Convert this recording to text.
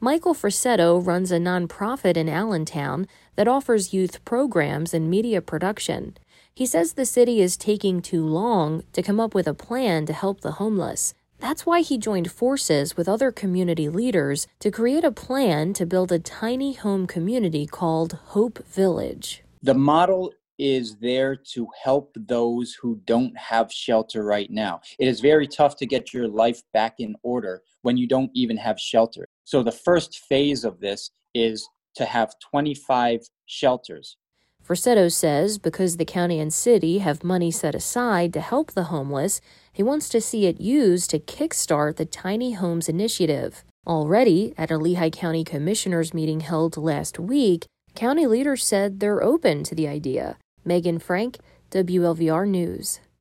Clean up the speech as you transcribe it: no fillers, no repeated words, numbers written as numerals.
Michael Frassetto runs a nonprofit in Allentown that offers youth programs and media production. He says the city is taking too long to come up with a plan to help the homeless. That's why he joined forces with other community leaders to create a plan to build a tiny home community called Hope Village. The model is there to help those who don't have shelter right now. It is very tough to get your life back in order when you don't even have shelter. So the first phase of this is to have 25 shelters. Frassetto says because the county and city have money set aside to help the homeless, he wants to see it used to kickstart the Tiny Homes Initiative. Already, at a Lehigh County Commissioners meeting held last week, county leaders said they're open to the idea. Megan Frank, WLVR News.